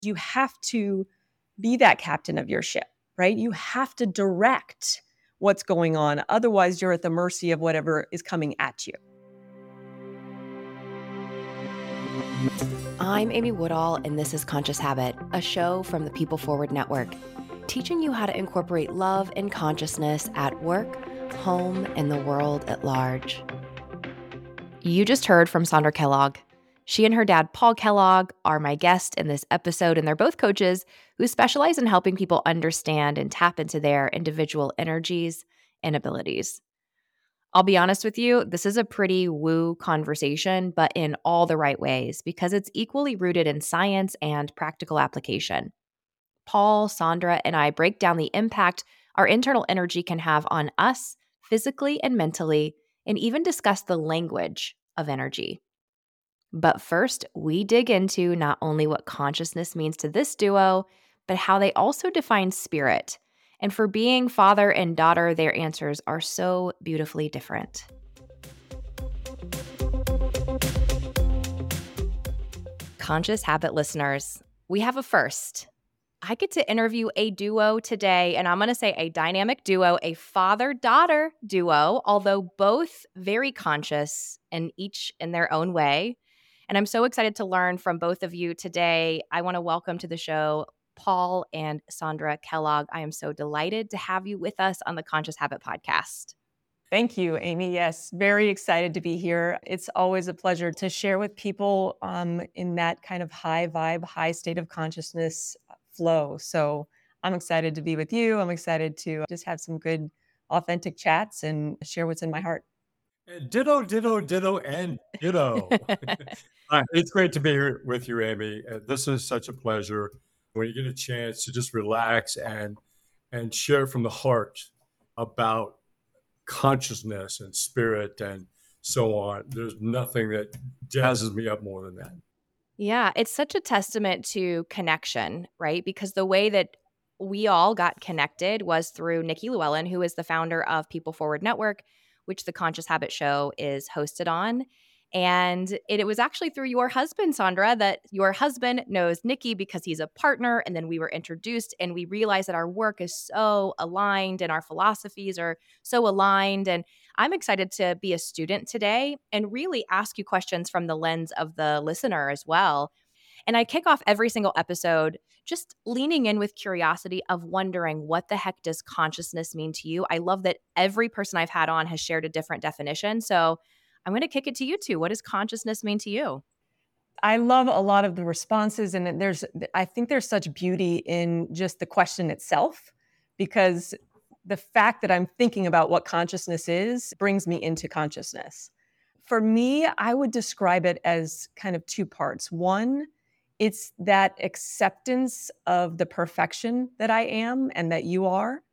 You have to be that captain of your ship, right? You have to direct what's going on. Otherwise, you're at the mercy of whatever is coming at you. I'm Amy Woodall, and this is Conscious Habit, a show from the People Forward Network, teaching you how to incorporate love and consciousness at work, home, and the world at large. You just heard from Sondra Kellogg. She and her dad, Paul Kellogg, are my guest in this episode, and they're both coaches who specialize in helping people understand and tap into their individual energies and abilities. I'll be honest with you, this is a pretty woo conversation, but in all the right ways, because it's equally rooted in science and practical application. Paul, Sondra, and I break down the impact our internal energy can have on us physically and mentally, and even discuss the language of energy. But first, we dig into not only what consciousness means to this duo, but how they also define spirit. And for being father and daughter, their answers are so beautifully different. Conscious Habit listeners, we have a first. I get to interview a duo today, and I'm going to say a dynamic duo, a father-daughter duo, although both very conscious and each in their own way. And I'm so excited to learn from both of you today. I want to welcome to the show Paul and Sondra Kellogg. I am so delighted to have you with us on the Conscious Habit podcast. Thank you, Amy. Yes, very excited to be here. It's always a pleasure to share with people in that kind of high vibe, high state of consciousness flow. So I'm excited to be with you. I'm excited to just have some good, authentic chats and share what's in my heart. Ditto, ditto, ditto, and ditto. It's great to be here with you, Amy. This is such a pleasure when you get a chance to just relax and share from the heart about consciousness and spirit and so on. There's nothing that jazzes me up more than that. Yeah, it's such a testament to connection, right? Because the way that we all got connected was through Nikki Llewellyn, who is the founder of People Forward Network, which the Conscious Habit Show is hosted on. And it was actually through your husband, Sondra, that your husband knows Nikki because he's a partner. And then we were introduced and we realized that our work is so aligned and our philosophies are so aligned. And I'm excited to be a student today and really ask you questions from the lens of the listener as well. And I kick off every single episode just leaning in with curiosity of wondering, what the heck does consciousness mean to you? I love that every person I've had on has shared a different definition. So I'm going to kick it to you two. What does consciousness mean to you? I love a lot of the responses, and I think there's such beauty in just the question itself, because the fact that I'm thinking about what consciousness is brings me into consciousness. For me, I would describe it as kind of two parts. One, it's that acceptance of the perfection that I am and that you are.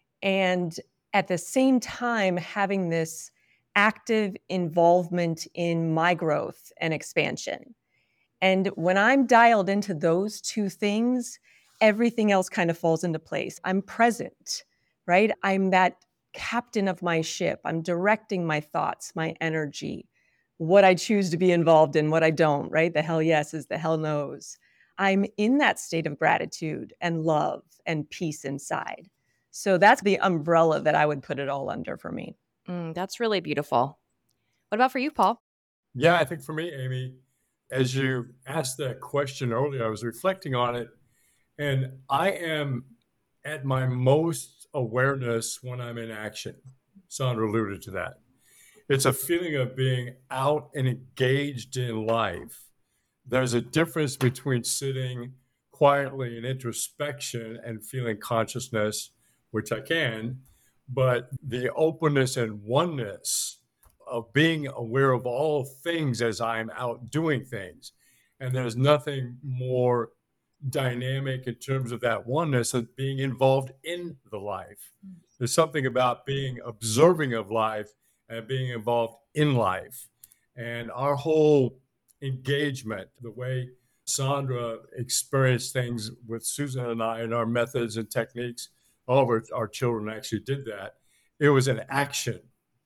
And at the same time, having this active involvement in my growth and expansion. And when I'm dialed into those two things, everything else kind of falls into place. I'm present, right? I'm that captain of my ship. I'm directing my thoughts, my energy, what I choose to be involved in, what I don't, right? The hell yes is the hell no's. I'm in that state of gratitude and love and peace inside. So that's the umbrella that I would put it all under for me. That's really beautiful. What about for you, Paul? Yeah, I think for me, Amy, as you asked that question earlier, I was reflecting on it, and I am at my most awareness when I'm in action. Sondra alluded to that. It's a feeling of being out and engaged in life. There's a difference between sitting quietly in introspection and feeling consciousness, which I can, but the openness and oneness of being aware of all things as I'm out doing things. And there's nothing more dynamic in terms of that oneness of being involved in the life. There's something about being observing of life and being involved in life. And our whole engagement, the way Sondra experienced things with Susan and I and our methods and techniques, all of our children actually did that. It was an action.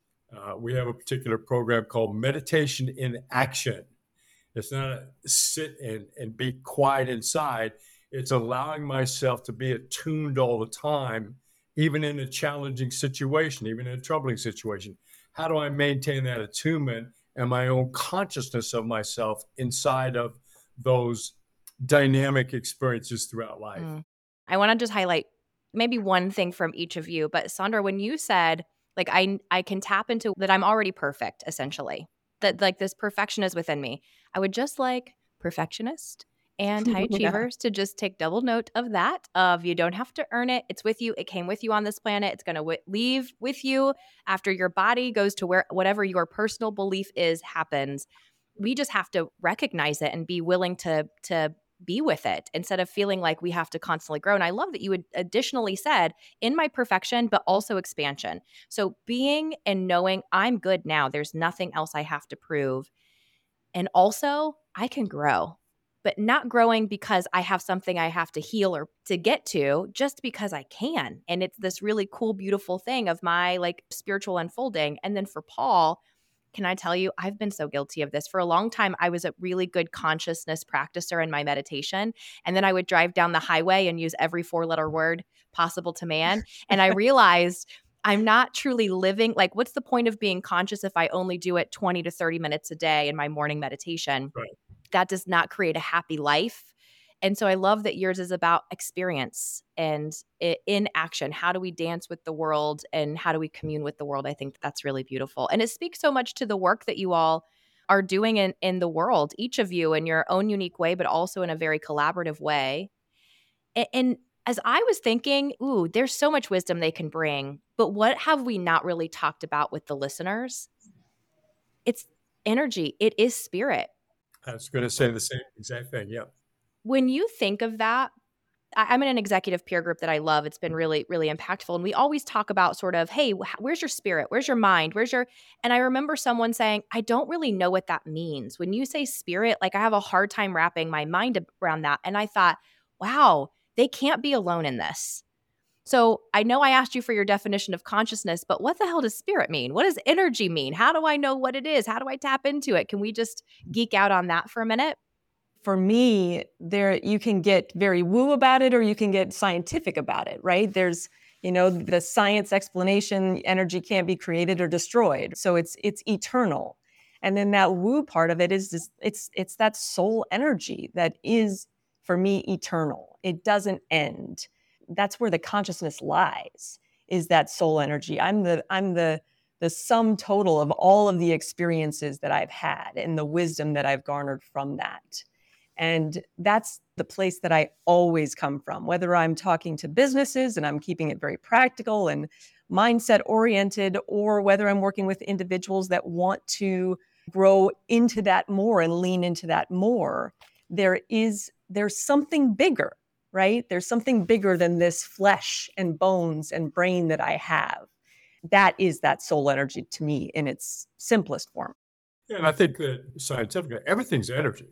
We have a particular program called Meditation in Action. It's not a sit and be quiet inside. It's allowing myself to be attuned all the time, even in a challenging situation, even in a troubling situation. How do I maintain that attunement and my own consciousness of myself inside of those dynamic experiences throughout life? I want to just highlight maybe one thing from each of you. But Sandra, when you said, like, I can tap into that I'm already perfect, essentially, that like this perfection is within me. I would just like perfectionist and high achievers to just take double note of that, of you don't have to earn it. It's with you. It came with you on this planet. It's going to leave with you after your body goes to where whatever your personal belief is happens. We just have to recognize it and be willing to be with it instead of feeling like we have to constantly grow. And I love that you had additionally said in my perfection, but also expansion. So being and knowing I'm good now, there's nothing else I have to prove. And also I can grow, but not growing because I have something I have to heal or to get to, just because I can. And it's this really cool, beautiful thing of my like spiritual unfolding. And then for Paul, can I tell you, I've been so guilty of this. For a long time, I was a really good consciousness practicer in my meditation. And then I would drive down the highway and use every 4-letter word possible to man. And I realized I'm not truly living. Like, what's the point of being conscious if I only do it 20 to 30 minutes a day in my morning meditation? Right. That does not create a happy life. And so I love that yours is about experience and in action. How do we dance with the world and how do we commune with the world? I think that's really beautiful. And it speaks so much to the work that you all are doing in the world, each of you in your own unique way, but also in a very collaborative way. And as I was thinking, there's so much wisdom they can bring, but what have we not really talked about with the listeners? It's energy. It is spirit. I was going to say the same exact thing. Yeah. When you think of that, I'm in an executive peer group that I love. It's been really, really impactful. And we always talk about sort of, hey, where's your spirit? Where's your mind? And I remember someone saying, I don't really know what that means. When you say spirit, like I have a hard time wrapping my mind around that. And I thought, wow, they can't be alone in this. So I know I asked you for your definition of consciousness, but what the hell does spirit mean? What does energy mean? How do I know what it is? How do I tap into it? Can we just geek out on that for a minute? For me, you can get very woo about it or you can get scientific about it, right? There's, the science explanation, energy can't be created or destroyed. So it's eternal. And then that woo part of it is it's that soul energy that is, for me, eternal. It doesn't end. That's where the consciousness lies, is that soul energy. I'm the sum total of all of the experiences that I've had and the wisdom that I've garnered from that. And that's the place that I always come from, whether I'm talking to businesses and I'm keeping it very practical and mindset oriented, or whether I'm working with individuals that want to grow into that more and lean into that more. There's something bigger, right? There's something bigger than this flesh and bones and brain that I have. That is that soul energy to me in its simplest form. Yeah, and I think that scientifically, everything's energy.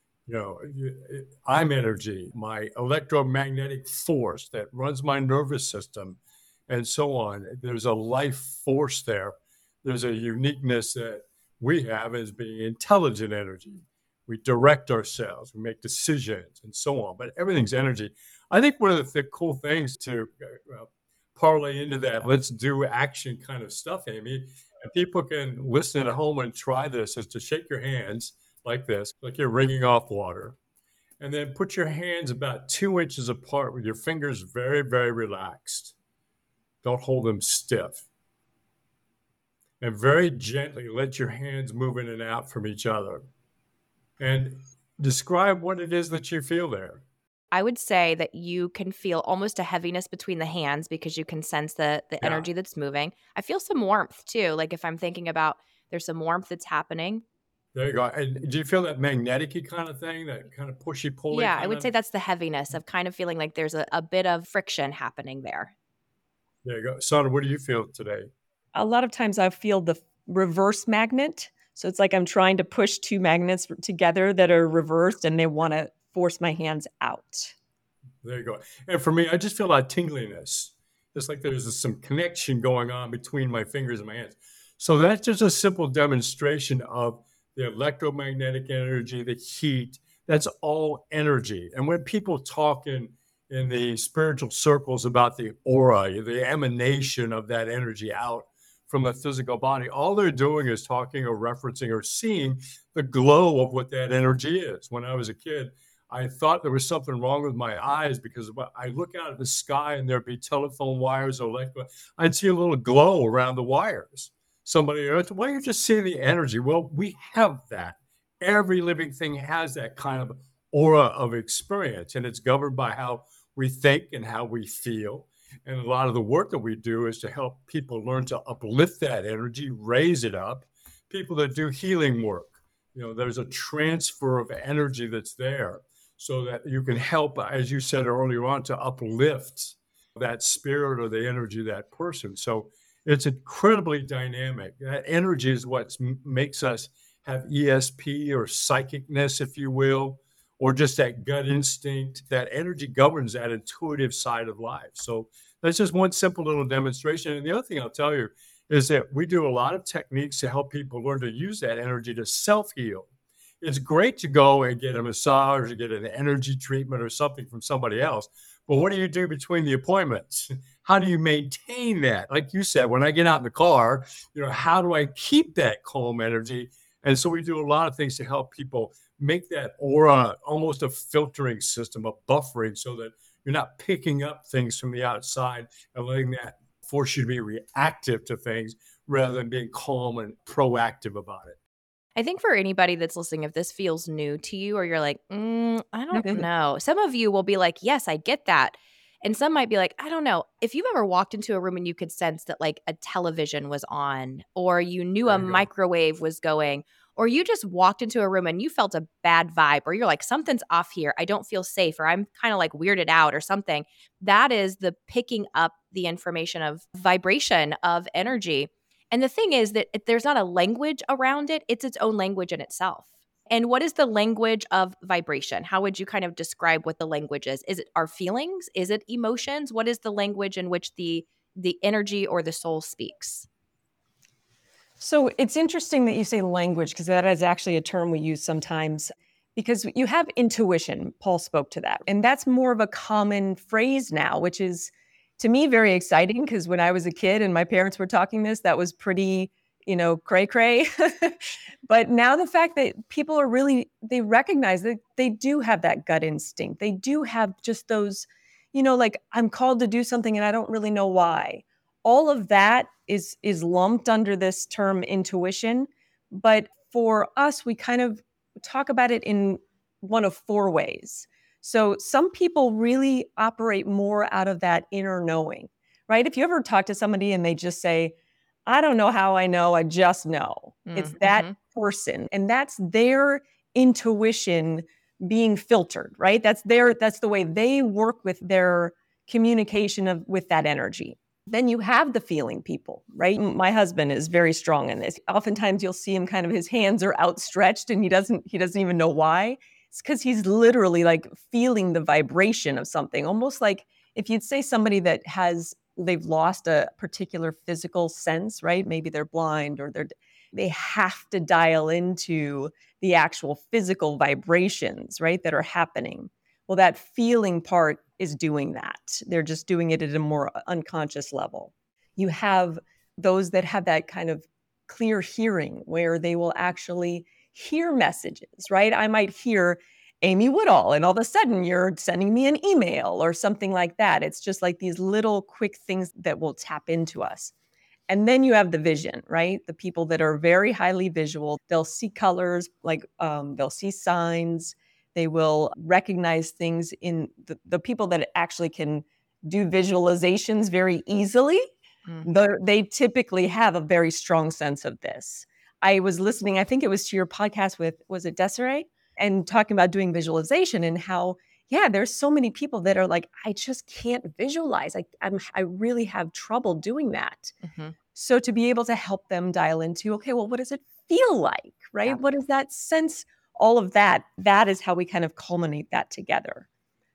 I'm energy, my electromagnetic force that runs my nervous system and so on. There's a life force there. There's a uniqueness that we have as being intelligent energy. We direct ourselves, we make decisions and so on, but everything's energy. I think one of the cool things to parlay into that, let's do action kind of stuff, Amy, and people can listen at home and try this, is to shake your hands like this, like you're wringing off water. And then put your hands about 2 inches apart with your fingers very, very relaxed. Don't hold them stiff. And very gently let your hands move in and out from each other. And describe what it is that you feel there. I would say that you can feel almost a heaviness between the hands because you can sense the energy that's moving. I feel some warmth too. Like if I'm thinking about, there's some warmth that's happening. There you go. And do you feel that magnetic-y kind of thing, that kind of pushy-pulley? Yeah, I would say that's the heaviness of kind of feeling like there's a bit of friction happening there. There you go. Sandra, what do you feel today? A lot of times I feel the reverse magnet. So it's like I'm trying to push two magnets together that are reversed and they want to force my hands out. There you go. And for me, I just feel a lot of tingliness. Just like there's some connection going on between my fingers and my hands. So that's just a simple demonstration of the electromagnetic energy, the heat, That's all energy. And when people talk in the spiritual circles about the aura, the emanation of that energy out from the physical body, all they're doing is talking or referencing or seeing the glow of what that energy is. When I was a kid, I thought there was something wrong with my eyes because I look out at the sky and there'd be telephone wires or electric. I'd see a little glow around the wires. Somebody, well, you're just seeing the energy. Well, we have that. Every living thing has that kind of aura of experience, and it's governed by how we think and how we feel. And a lot of the work that we do is to help people learn to uplift that energy, raise it up. People that do healing work, there's a transfer of energy that's there so that you can help, as you said earlier on, to uplift that spirit or the energy of that person. So it's incredibly dynamic. That energy is what makes us have ESP or psychicness, if you will, or just that gut instinct. That energy governs that intuitive side of life. So that's just one simple little demonstration. And the other thing I'll tell you is that we do a lot of techniques to help people learn to use that energy to self-heal. It's great to go and get a massage or get an energy treatment or something from somebody else. But what do you do between the appointments? How do you maintain that? Like you said, when I get out in the car, how do I keep that calm energy? And so we do a lot of things to help people make that aura almost a filtering system, a buffering, so that you're not picking up things from the outside and letting that force you to be reactive to things rather than being calm and proactive about it. I think for anybody that's listening, if this feels new to you or you're like, I don't know. Some of you will be like, yes, I get that. And some might be like, I don't know. If you've ever walked into a room and you could sense that like a television was on, or you knew a microwave was going, or you just walked into a room and you felt a bad vibe, or you're like, something's off here. I don't feel safe, or I'm kind of like weirded out or something. That is the picking up the information of vibration, of energy. And the thing is that there's not a language around it. It's its own language in itself. And what is the language of vibration? How would you kind of describe what the language is? Is it our feelings? Is it emotions? What is the language in which the energy or the soul speaks? So it's interesting that you say language, because that is actually a term we use sometimes, because you have intuition. Paul spoke to that. And that's more of a common phrase now, which is, to me, very exciting, because when I was a kid and my parents were talking this, that was pretty, cray-cray. But now the fact that people are they recognize that they do have that gut instinct. They do have just those, like, I'm called to do something and I don't really know why. All of that is lumped under this term intuition. But for us, we kind of talk about it in one of four ways. So some people really operate more out of that inner knowing, right? If you ever talk to somebody and they just say, I don't know how I know, I just know. It's that person. And that's their intuition being filtered, right? That's the way they work with their communication with that energy. Then you have the feeling people, right? My husband is very strong in this. Oftentimes you'll see him kind of, his hands are outstretched and he doesn't even know why. It's because he's literally like feeling the vibration of something, almost like if you'd say somebody that they've lost a particular physical sense, right? Maybe they're blind or they have to dial into the actual physical vibrations, right, that are happening. Well, that feeling part is doing that. They're just doing it at a more unconscious level. You have those that have that kind of clear hearing where they will actually hear messages, right? I might hear Amy Woodall, and all of a sudden you're sending me an email or something like that. It's just like these little quick things that will tap into us. And then you have the vision, right? The people that are very highly visual, they'll see colors, like they'll see signs. They will recognize things in the people that actually can do visualizations very easily. They typically have a very strong sense of this. I was listening, I think it was to your podcast with, was it Desiree? And talking about doing visualization and how, there's so many people that are like, I just can't visualize. I really have trouble doing that. So to be able to help them dial into, okay, well, what does it feel like, right? Yeah. What is that sense? All of that is how we kind of culminate that together.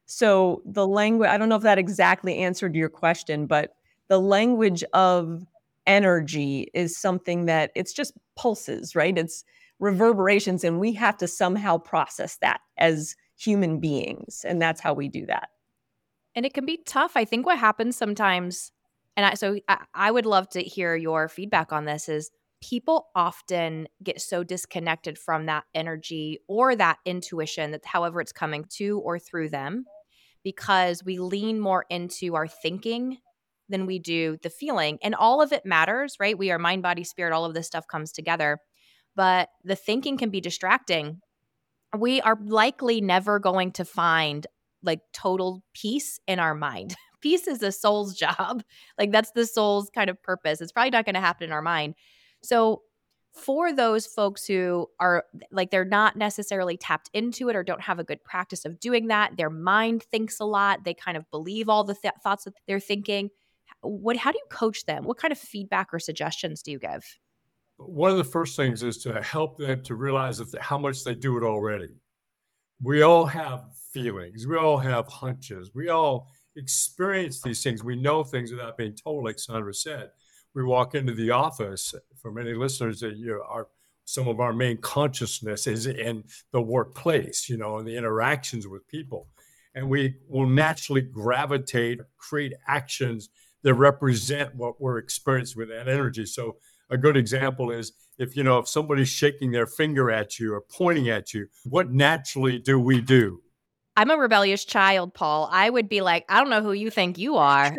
So the language, I don't know if that exactly answered your question, but the language of energy is something that it's just pulses, right? reverberations, and we have to somehow process that as human beings. And that's how we do that. And it can be tough. I think what happens sometimes, and I would love to hear your feedback on this, is people often get so disconnected from that energy or that intuition, that however it's coming to or through them, because we lean more into our thinking than we do the feeling. And all of it matters, right? We are mind, body, spirit, all of this stuff comes together. But the thinking can be distracting. We are likely never going to find like total peace in our mind. Peace is the soul's job. Like that's the soul's kind of purpose. It's probably not going to happen in our mind. So for those folks who are like, they're not necessarily tapped into it or don't have a good practice of doing that, their mind thinks a lot. They kind of believe all the thoughts that they're thinking. How do you coach them? What kind of feedback or suggestions do you give? One of the first things is to help them to realize how much they do it already. We all have feelings. We all have hunches. We all experience these things. We know things without being told, like Sandra said. We walk into the office. For many listeners, that some of our main consciousness is in the workplace, and the interactions with people. And we will naturally gravitate, create actions that represent what we're experiencing with that energy. So a good example is if somebody's shaking their finger at you or pointing at you, what naturally do we do? I'm a rebellious child, Paul. I would be like, I don't know who you think you are.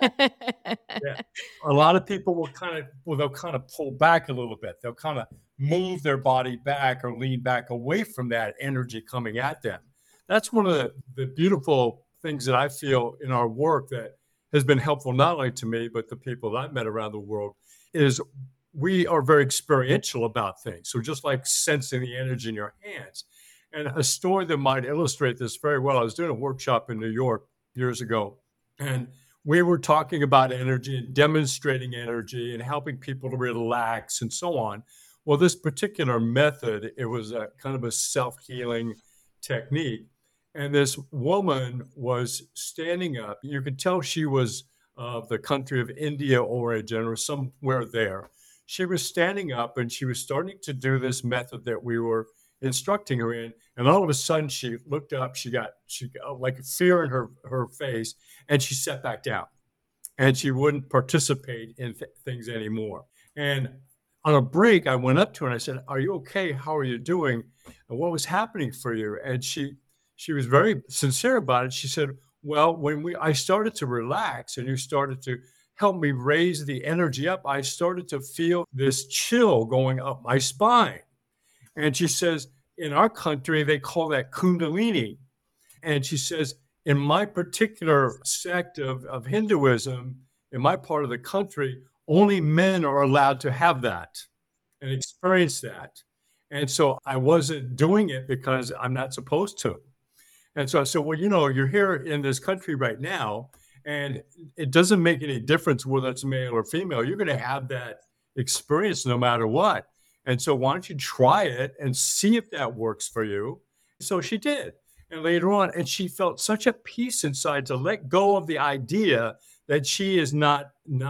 Yeah. A lot of people they'll kind of pull back a little bit. They'll kind of move their body back or lean back away from that energy coming at them. That's one of the beautiful things that I feel in our work that has been helpful not only to me, but the people that I've met around the world, is we are very experiential about things. So just like sensing the energy in your hands. And a story that might illustrate this very well, I was doing a workshop in New York years ago, and we were talking about energy and demonstrating energy and helping people to relax and so on. Well, this particular method, it was a kind of a self-healing technique. And this woman was standing up. You could tell she was of the country of India origin or somewhere there. She was standing up and she was starting to do this method that we were instructing her in. And all of a sudden she looked up, she got like fear in her face, and she sat back down and she wouldn't participate in things anymore. And on a break, I went up to her and I said, "Are you okay? How are you doing? And what was happening for you?" And she was very sincere about it. She said, "Well, when I started to relax and you started to help me raise the energy up, I started to feel this chill going up my spine." And she says, in our country, they call that Kundalini. And she says, in my particular sect of Hinduism, in my part of the country, only men are allowed to have that and experience that. And so I wasn't doing it because I'm not supposed to. And so I said, well, you're here in this country right now, and it doesn't make any difference whether it's male or female. You're going to have that experience no matter what. And so why don't you try it and see if that works for you? So she did. And later on, and she felt such a peace inside to let go of the idea that she is not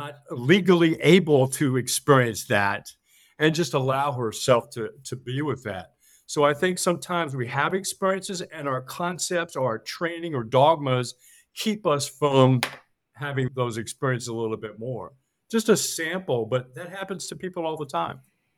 legally able to experience that, and just allow herself to be with that. So I think sometimes we have experiences and our concepts or our training or dogmas keep us from having those experiences a little bit more. Just a sample, but that happens to people all the time.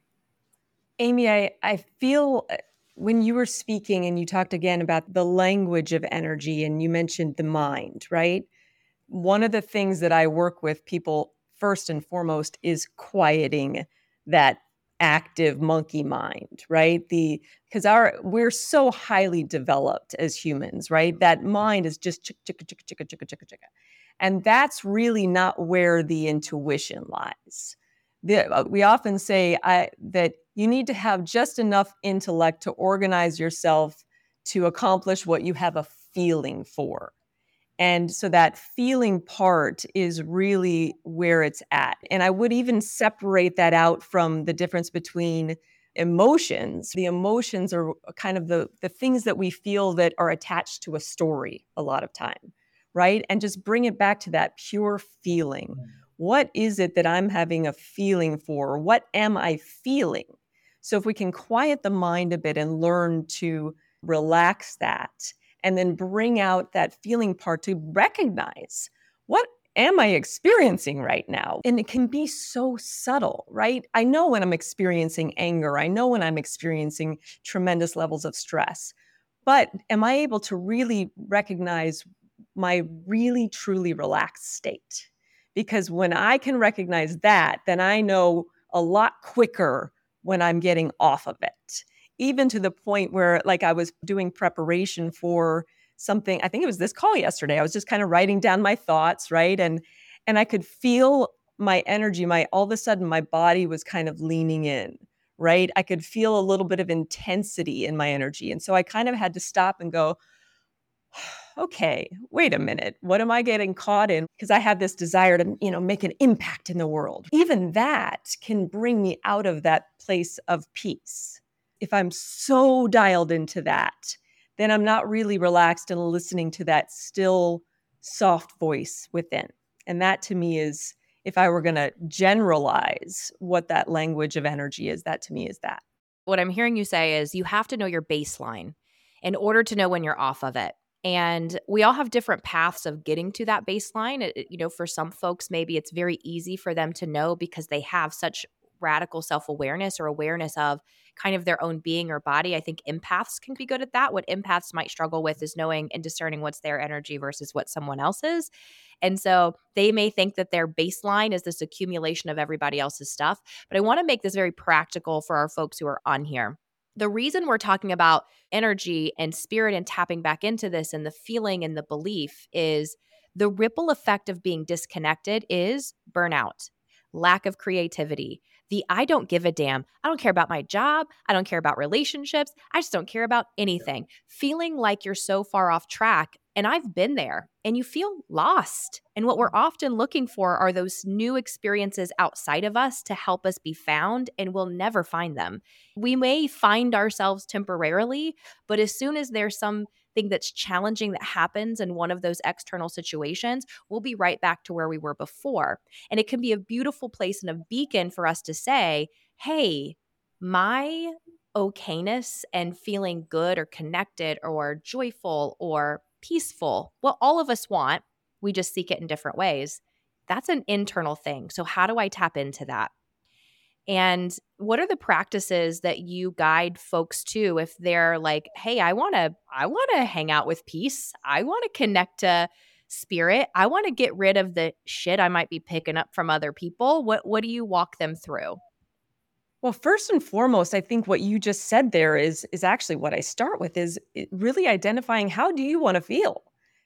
Amy, I feel when you were speaking and you talked again about the language of energy and you mentioned the mind, right? One of the things that I work with people first and foremost is quieting that active monkey mind, right? Because we're so highly developed as humans, right? That mind is just chicka, chicka, chicka, chicka, chicka, chicka, chicka. And that's really not where the intuition lies. We often say that you need to have just enough intellect to organize yourself to accomplish what you have a feeling for. And so that feeling part is really where it's at. And I would even separate that out from the difference between emotions. The emotions are kind of the things that we feel that are attached to a story a lot of time, right? And just bring it back to that pure feeling. What is it that I'm having a feeling for? What am I feeling? So if we can quiet the mind a bit and learn to relax that and then bring out that feeling part to recognize, what am I experiencing right now? And it can be so subtle, right? I know when I'm experiencing anger. I know when I'm experiencing tremendous levels of stress. But am I able to really recognize my really, truly relaxed state? Because when I can recognize that, then I know a lot quicker when I'm getting off of it. Even to the point where, like, I was doing preparation for something, I think it was this call yesterday. I was just kind of writing down my thoughts, right? And I could feel my energy, my all of a sudden my body was kind of leaning in, right? I could feel a little bit of intensity in my energy. And so I kind of had to stop and go, okay, wait a minute. What am I getting caught in? Because I have this desire to, make an impact in the world. Even that can bring me out of that place of peace. If I'm so dialed into that, then I'm not really relaxed and listening to that still, soft voice within. And that to me is, if I were going to generalize what that language of energy is, that to me is that. What I'm hearing you say is you have to know your baseline in order to know when you're off of it. And we all have different paths of getting to that baseline. For some folks, maybe it's very easy for them to know because they have such radical self-awareness or awareness of kind of their own being or body. I think empaths can be good at that. What empaths might struggle with is knowing and discerning what's their energy versus what someone else's. And so they may think that their baseline is this accumulation of everybody else's stuff. But I want to make this very practical for our folks who are on here. The reason we're talking about energy and spirit and tapping back into this and the feeling and the belief is the ripple effect of being disconnected is burnout, lack of creativity, I don't give a damn. I don't care about my job. I don't care about relationships. I just don't care about anything. Feeling like you're so far off track. And I've been there, and you feel lost. And what we're often looking for are those new experiences outside of us to help us be found, and we'll never find them. We may find ourselves temporarily, but as soon as there's something that's challenging that happens in one of those external situations, we'll be right back to where we were before. And it can be a beautiful place and a beacon for us to say, hey, my okayness and feeling good or connected or joyful or peaceful, what all of us want, we just seek it in different ways. That's an internal thing. So how do I tap into that? And what are the practices that you guide folks to if they're like, hey, I want to hang out with peace. I want to connect to spirit. I want to get rid of the shit I might be picking up from other people. What do you walk them through? Well, first and foremost, I think what you just said there is actually what I start with, is really identifying, how do you want to feel?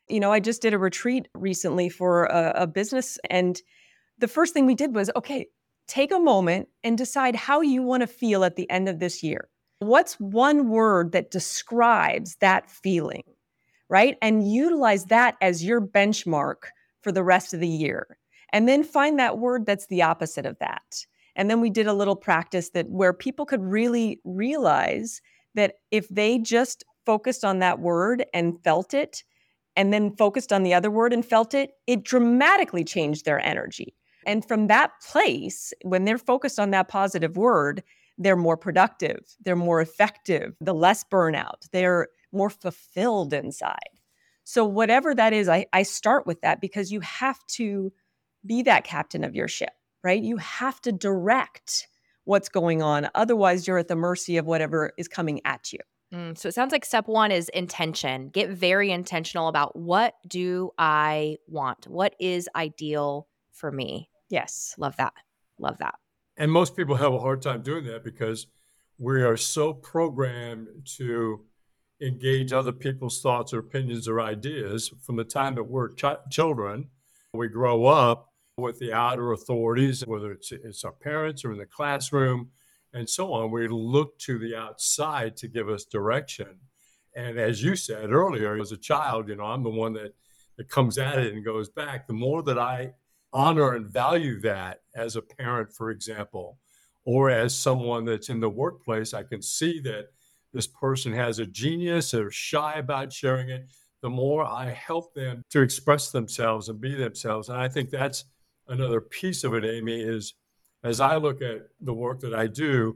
I just did a retreat recently for a business, and the first thing we did was, okay, take a moment and decide how you want to feel at the end of this year. What's one word that describes that feeling, right? And utilize that as your benchmark for the rest of the year. And then find that word that's the opposite of that. And then we did a little practice where people could really realize that if they just focused on that word and felt it, and then focused on the other word and felt it, it dramatically changed their energy. And from that place, when they're focused on that positive word, they're more productive, they're more effective, the less burnout, they're more fulfilled inside. So whatever that is, I start with that, because you have to be that captain of your ship, right? You have to direct what's going on. Otherwise, you're at the mercy of whatever is coming at you. So it sounds like step one is intention. Get very intentional about, what do I want? What is ideal for me? Yes. Love that. Love that. And most people have a hard time doing that because we are so programmed to engage other people's thoughts or opinions or ideas from the time that we're children. We grow up with the outer authorities, whether it's our parents or in the classroom and so on. We look to the outside to give us direction. And as you said earlier, as a child, I'm the one that comes at it and goes back. The more that I honor and value that as a parent, for example, or as someone that's in the workplace, I can see that this person has a genius, they're shy about sharing it. The more I help them to express themselves and be themselves. And I think that's another piece of it, Amy, is as I look at the work that I do,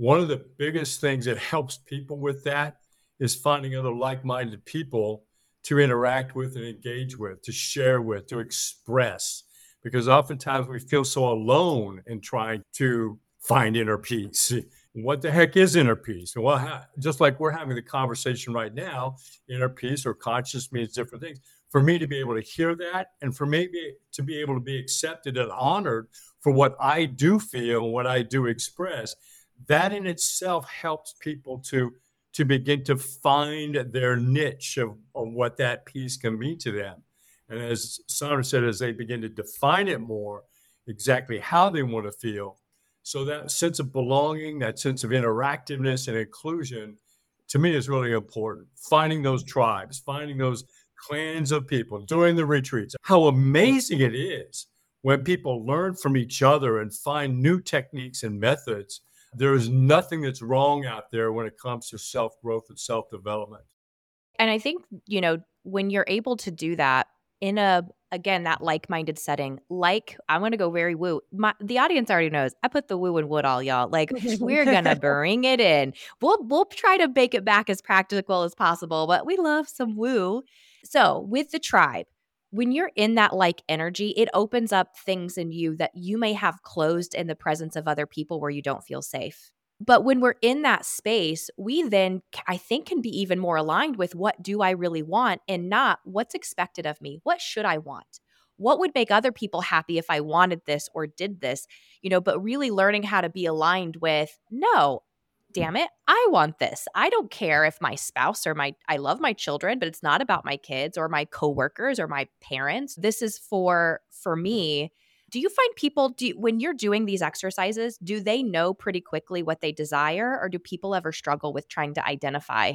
one of the biggest things that helps people with that is finding other like-minded people to interact with and engage with, to share with, to express. Because oftentimes we feel so alone in trying to find inner peace. What the heck is inner peace? Well, just like we're having the conversation right now, inner peace or conscious means different things. For me to be able to hear that, and for me to be able to be accepted and honored for what I do feel and what I do express, that in itself helps people to begin to find their niche of what that peace can mean to them. And as Sandra said, as they begin to define it more, exactly how they want to feel. So that sense of belonging, that sense of interactiveness and inclusion, to me is really important. Finding those tribes, finding those clans of people, doing the retreats. How amazing it is when people learn from each other and find new techniques and methods. There is nothing that's wrong out there when it comes to self-growth and self-development. And I think, when you're able to do that in again, that like-minded setting, I'm going to go very woo. The audience already knows I put the woo in wood all, y'all. Like, we're going to bring it in. We'll try to make it back as practical as possible, but we love some woo. So with the tribe, when you're in that like energy, it opens up things in you that you may have closed in the presence of other people where you don't feel safe. But when we're in that space, we then, I think, can be even more aligned with what do I really want and not what's expected of me. What should I want? What would make other people happy if I wanted this or did this? But really learning how to be aligned with, no, damn it, I want this. I don't care if my spouse or I love my children, but it's not about my kids or my coworkers or my parents. This is for me. Do you find people, when you're doing these exercises, do they know pretty quickly what they desire, or do people ever struggle with trying to identify?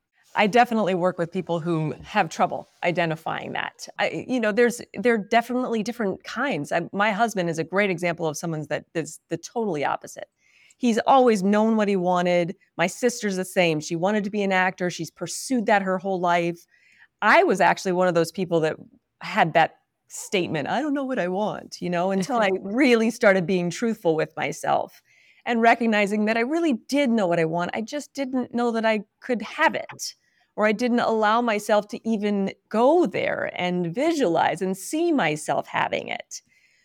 I definitely work with people who have trouble identifying that. There are definitely different kinds. My husband is a great example of someone that is the totally opposite. He's always known what he wanted. My sister's the same. She wanted to be an actor. She's pursued that her whole life. I was actually one of those people that had that statement, I don't know what I want, until I really started being truthful with myself and recognizing that I really did know what I want. I just didn't know that I could have it, or I didn't allow myself to even go there and visualize and see myself having it.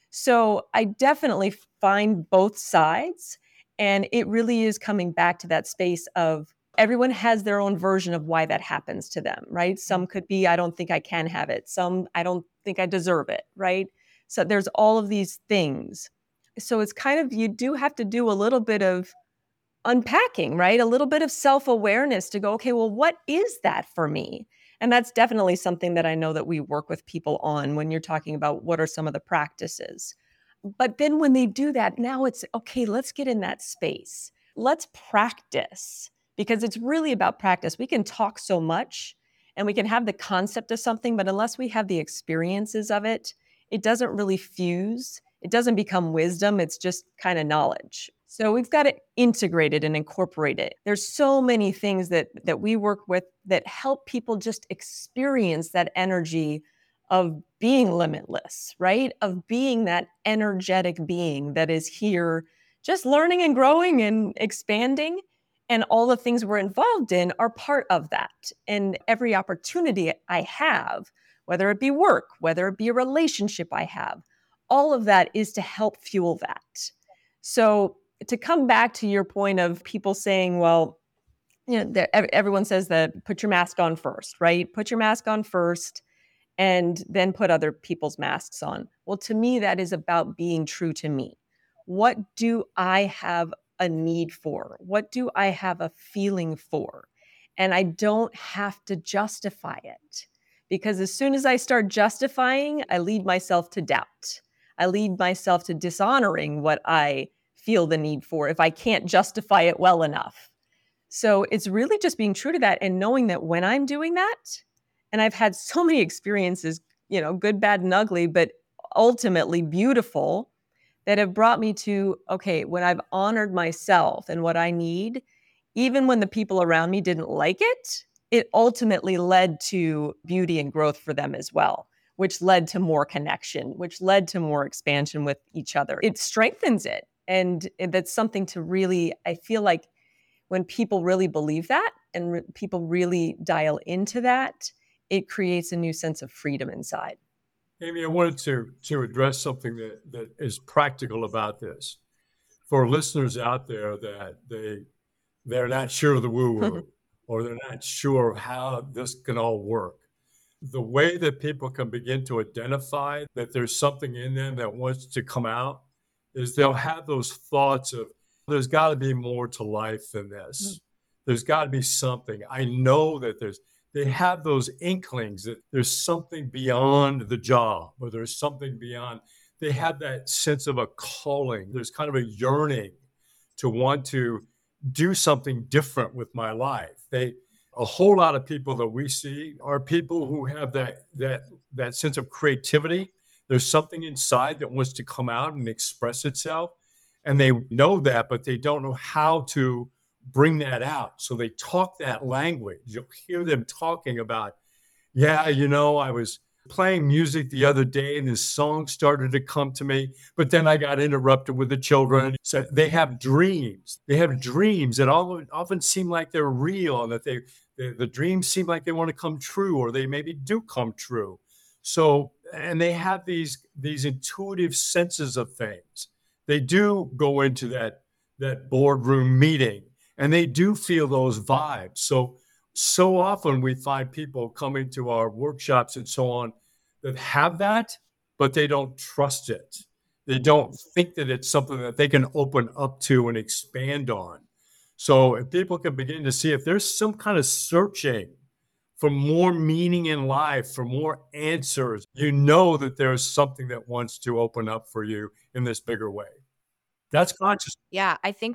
So I definitely find both sides. And it really is coming back to that space of everyone has their own version of why that happens to them, right? Some could be, I don't think I can have it. Some, I don't think I deserve it, right? So there's all of these things. So it's kind of, you do have to do a little bit of unpacking, right? A little bit of self-awareness to go, okay, well, what is that for me? And that's definitely something that I know that we work with people on when you're talking about what are some of the practices. But then when they do that, now it's, okay, let's get in that space. Let's practice, because it's really about practice. We can talk so much and we can have the concept of something, but unless we have the experiences of it, it doesn't really fuse. It doesn't become wisdom. It's just kind of knowledge. So we've got to integrate it and incorporate it. There's so many things that we work with that help people just experience that energy of being limitless, right? Of being that energetic being that is here just learning and growing and expanding. And all the things we're involved in are part of that. And every opportunity I have, whether it be work, whether it be a relationship I have, all of that is to help fuel that. So to come back to your point of people saying, well, everyone says that put your mask on first, right? Put your mask on first, and then put other people's masks on. Well, to me, that is about being true to me. What do I have a need for? What do I have a feeling for? And I don't have to justify it, because as soon as I start justifying, I lead myself to doubt. I lead myself to dishonoring what I feel the need for if I can't justify it well enough. So it's really just being true to that and knowing that when I'm doing that, and I've had so many experiences, good, bad, and ugly, but ultimately beautiful, that have brought me to, okay, when I've honored myself and what I need, even when the people around me didn't like it, it ultimately led to beauty and growth for them as well, which led to more connection, which led to more expansion with each other. It strengthens it. And that's something to really, I feel like when people really believe that and people really dial into that, it creates a new sense of freedom inside. Amy, I wanted to address something that is practical about this. For listeners out there that they're not sure of the woo-woo or they're not sure of how this can all work. The way that people can begin to identify that there's something in them that wants to come out is they'll have those thoughts of, there's got to be more to life than this. There's got to be something. I know that they have those inklings that there's something beyond the job, or there's something beyond. They have that sense of a calling. There's kind of a yearning to want to do something different with my life. A whole lot of people that we see are people who have that sense of creativity. There's something inside that wants to come out and express itself. And they know that, but they don't know how to bring that out. So they talk that language. You'll hear them talking about, yeah, I was playing music the other day and this song started to come to me, but then I got interrupted with the children. So they have dreams. They have dreams that often seem like they're real, and that the dreams seem like they want to come true, or they maybe do come true. So, and they have these intuitive senses of things. They do go into that boardroom meeting and they do feel those vibes. So often we find people coming to our workshops and so on that have that, but they don't trust it. They don't think that it's something that they can open up to and expand on. So if people can begin to see if there's some kind of searching for more meaning in life, for more answers, that there's something that wants to open up for you in this bigger way. That's conscious. Yeah, I think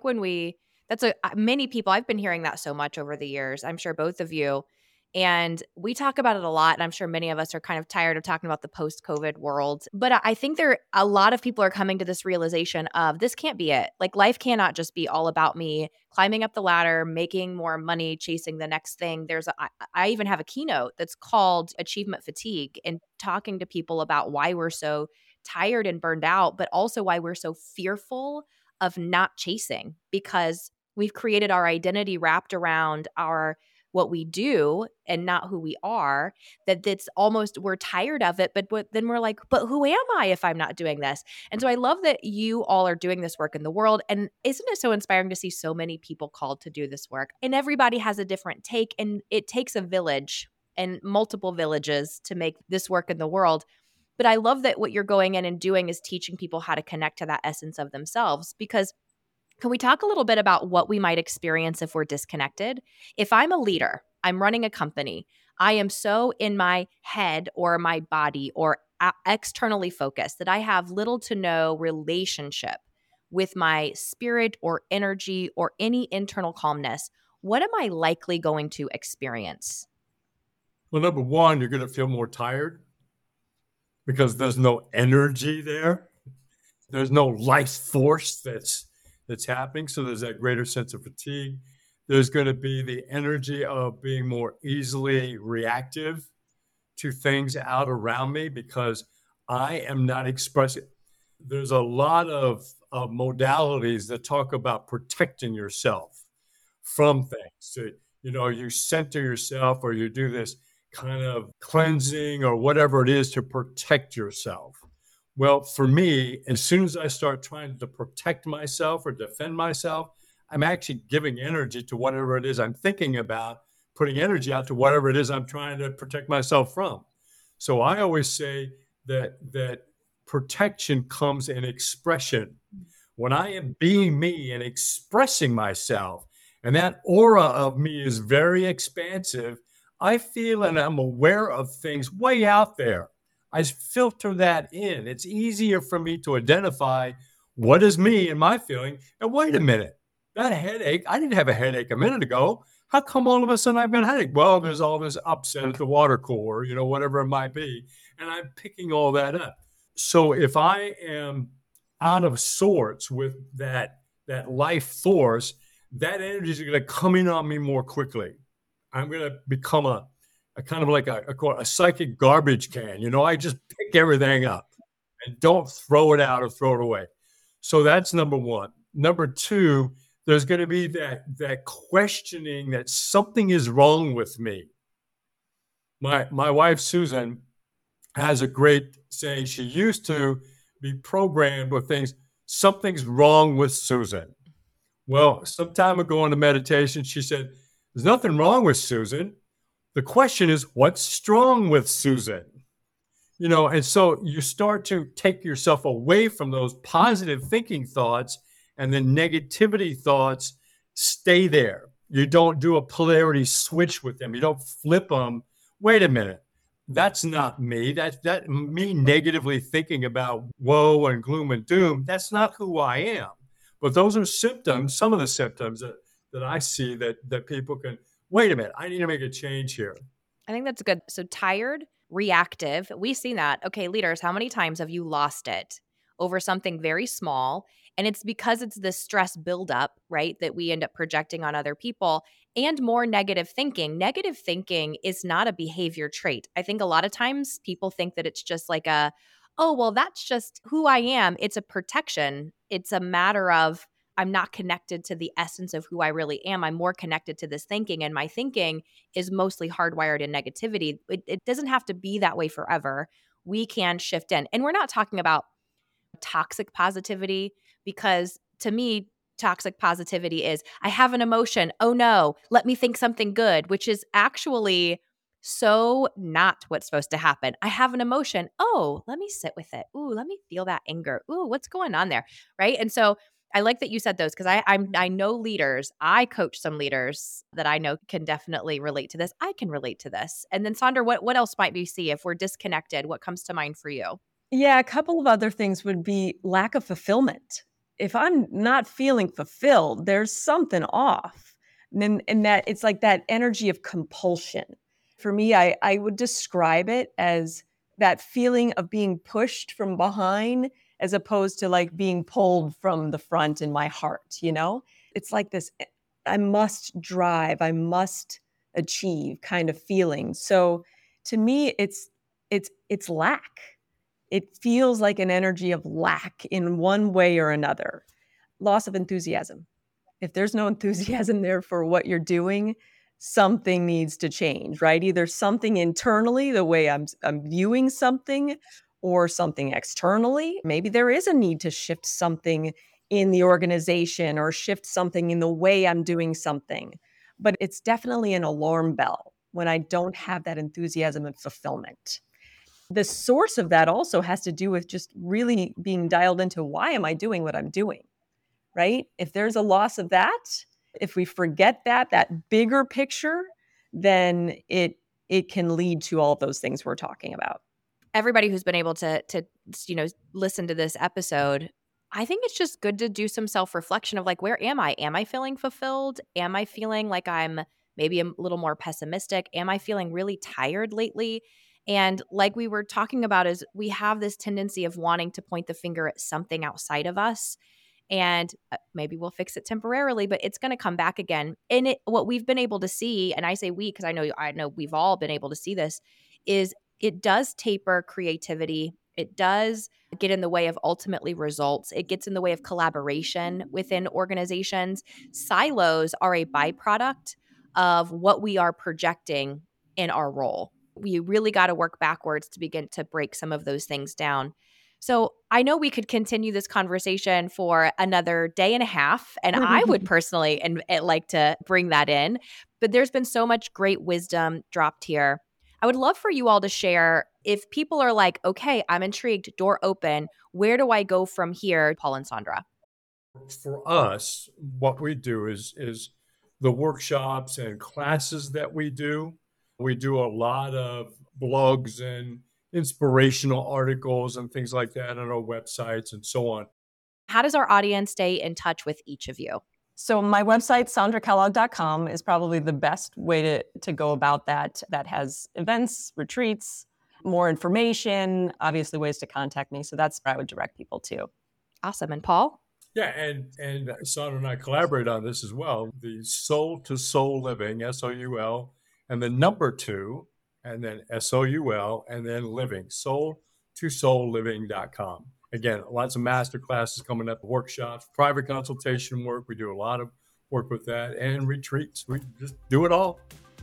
many people, I've been hearing that so much over the years. I'm sure both of you. And we talk about it a lot. And I'm sure many of us are kind of tired of talking about the post-COVID world. But I think a lot of people are coming to this realization of this can't be it. Like, life cannot just be all about me climbing up the ladder, making more money, chasing the next thing. I even have a keynote that's called Achievement Fatigue, and talking to people about why we're so tired and burned out, but also why we're so fearful of not chasing, because we've created our identity wrapped around what we do and not who we are, that's almost, we're tired of it, but then we're like, but who am I if I'm not doing this? And so I love that you all are doing this work in the world. And isn't it so inspiring to see so many people called to do this work? And everybody has a different take, and it takes a village and multiple villages to make this work in the world. But I love that what you're going in and doing is teaching people how to connect to that essence of themselves. Because can we talk a little bit about what we might experience if we're disconnected? If I'm a leader, I'm running a company, I am so in my head or my body or externally focused that I have little to no relationship with my spirit or energy or any internal calmness, what am I likely going to experience? Well, number one, you're going to feel more tired because there's no energy there. There's no life force that's happening. So there's that greater sense of fatigue. There's going to be the energy of being more easily reactive to things out around me because I am not expressing. There's a lot of modalities that talk about protecting yourself from things. So, you center yourself, or you do this kind of cleansing or whatever it is to protect yourself. Well, for me, as soon as I start trying to protect myself or defend myself, I'm actually giving energy to whatever it is I'm thinking about, putting energy out to whatever it is I'm trying to protect myself from. So I always say that protection comes in expression. When I am being me and expressing myself, and that aura of me is very expansive, I feel and I'm aware of things way out there. I filter that in. It's easier for me to identify what is me and my feeling. And wait a minute, that headache, I didn't have a headache a minute ago. How come all of a sudden I've got a headache? Well, there's all this upset at the water cooler, whatever it might be. And I'm picking all that up. So if I am out of sorts with that life force, that energy is going to come in on me more quickly. I'm going to become a kind of like a psychic garbage can. I just pick everything up and don't throw it out or throw it away. So that's number one. Number two, there's going to be that questioning that something is wrong with me. My wife, Susan, has a great saying. She used to be programmed with things. Something's wrong with Susan. Well, some time ago in the meditation, she said, there's nothing wrong with Susan. The question is, what's wrong with Susan? And so you start to take yourself away from those positive thinking thoughts, and the negativity thoughts stay there. You don't do a polarity switch with them. You don't flip them. Wait a minute. That's not me. That me negatively thinking about woe and gloom and doom. That's not who I am. But those are symptoms, some of the symptoms that I see that people can, wait a minute, I need to make a change here. I think that's good. So tired, reactive. We've seen that. Okay, leaders, how many times have you lost it over something very small? And it's because it's this stress buildup, right, that we end up projecting on other people, and more negative thinking. Negative thinking is not a behavior trait. I think a lot of times people think that it's just like oh, well, that's just who I am. It's a protection. It's a matter of I'm not connected to the essence of who I really am. I'm more connected to this thinking, and my thinking is mostly hardwired in negativity. It doesn't have to be that way forever. We can shift in. And we're not talking about toxic positivity, because to me, toxic positivity is I have an emotion. Oh no, let me think something good, which is actually so not what's supposed to happen. I have an emotion. Oh, let me sit with it. Ooh, let me feel that anger. Ooh, what's going on there? Right. And so I like that you said those, because I know leaders. I coach some leaders that I know can definitely relate to this. I can relate to this. And then Sandra, what else might we see if we're disconnected? What comes to mind for you? Yeah, a couple of other things would be lack of fulfillment. If I'm not feeling fulfilled, there's something off. And that it's like that energy of compulsion. For me, I would describe it as that feeling of being pushed from behind as opposed to like being pulled from the front in my heart, It's like this, I must drive, I must achieve kind of feeling. So to me, it's lack. It feels like an energy of lack in one way or another. Loss of enthusiasm. If there's no enthusiasm there for what you're doing, something needs to change, right? Either something internally, the way I'm viewing something, or something externally. Maybe there is a need to shift something in the organization or shift something in the way I'm doing something. But it's definitely an alarm bell when I don't have that enthusiasm and fulfillment. The source of that also has to do with just really being dialed into why am I doing what I'm doing, right? If there's a loss of that, if we forget that bigger picture, then it can lead to all of those things we're talking about. Everybody who's been able to listen to this episode, I think it's just good to do some self-reflection of like, where am I? Am I feeling fulfilled? Am I feeling like I'm maybe a little more pessimistic? Am I feeling really tired lately? And like we were talking about, is we have this tendency of wanting to point the finger at something outside of us. And maybe we'll fix it temporarily, but it's going to come back again. And what we've been able to see, and I say we because I know we've all been able to see this, is it does taper creativity. It does get in the way of ultimately results. It gets in the way of collaboration within organizations. Silos are a byproduct of what we are projecting in our role. We really got to work backwards to begin to break some of those things down. So I know we could continue this conversation for another day and a half, and I would personally like to bring that in. But there's been so much great wisdom dropped here. I would love for you all to share, if people are like, okay, I'm intrigued, door open, where do I go from here, Paul and Sandra? For us, what we do is the workshops and classes that we do. We do a lot of blogs and inspirational articles and things like that on our websites and so on. How does our audience stay in touch with each of you? So my website, SandraKellogg.com, is probably the best way to go about that. That has events, retreats, more information, obviously ways to contact me. So that's where I would direct people to. Awesome. And Paul? Yeah, and Sandra and I collaborate on this as well. The Soul to Soul Living, SOUL, and the number 2, and then SOUL, and then living, soul to soulliving.com. Again, lots of master classes coming up, workshops, private consultation work. We do a lot of work with that, and retreats. We just do it all.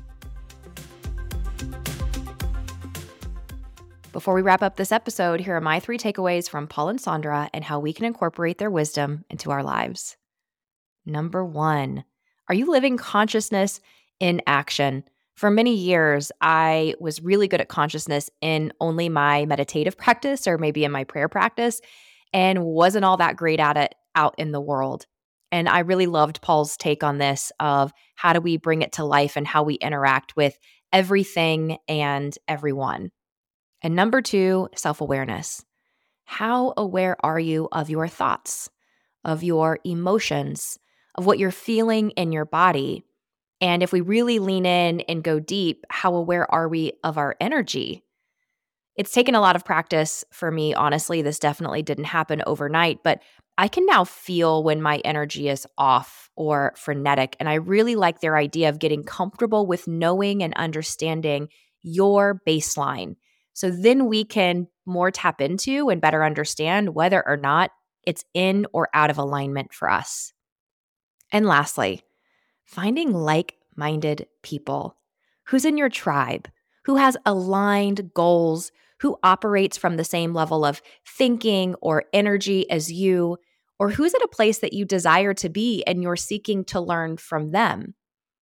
Before we wrap up this episode, here are my 3 takeaways from Paul and Sandra and how we can incorporate their wisdom into our lives. Number 1, are you living consciousness in action? For many years, I was really good at consciousness in only my meditative practice or maybe in my prayer practice and wasn't all that great at it out in the world. And I really loved Paul's take on this of how do we bring it to life and how we interact with everything and everyone. And number 2, self-awareness. How aware are you of your thoughts, of your emotions, of what you're feeling in your body? And if we really lean in and go deep, how aware are we of our energy? It's taken a lot of practice for me, honestly. This definitely didn't happen overnight, but I can now feel when my energy is off or frenetic. And I really like their idea of getting comfortable with knowing and understanding your baseline. So then we can more tap into and better understand whether or not it's in or out of alignment for us. And lastly, finding like-minded people. Who's in your tribe? Who has aligned goals? Who operates from the same level of thinking or energy as you? Or who's at a place that you desire to be and you're seeking to learn from them?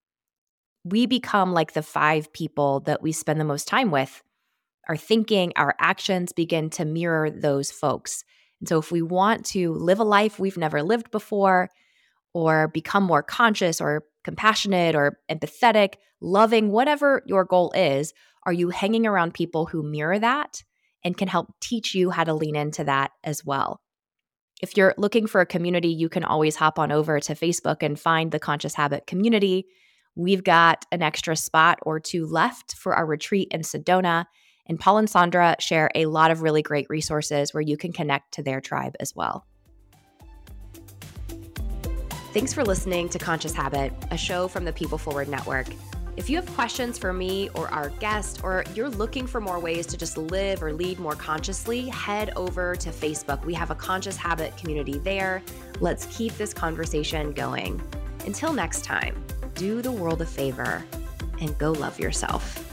We become like the 5 people that we spend the most time with. Our thinking, our actions begin to mirror those folks. And so if we want to live a life we've never lived before, or become more conscious or compassionate or empathetic, loving, whatever your goal is, are you hanging around people who mirror that and can help teach you how to lean into that as well? If you're looking for a community, you can always hop on over to Facebook and find the Conscious Habit community. We've got an extra spot or 2 left for our retreat in Sedona. And Paul and Sandra share a lot of really great resources where you can connect to their tribe as well. Thanks for listening to Conscious Habit, a show from the People Forward Network. If you have questions for me or our guest, or you're looking for more ways to just live or lead more consciously, head over to Facebook. We have a Conscious Habit community there. Let's keep this conversation going. Until next time, do the world a favor and go love yourself.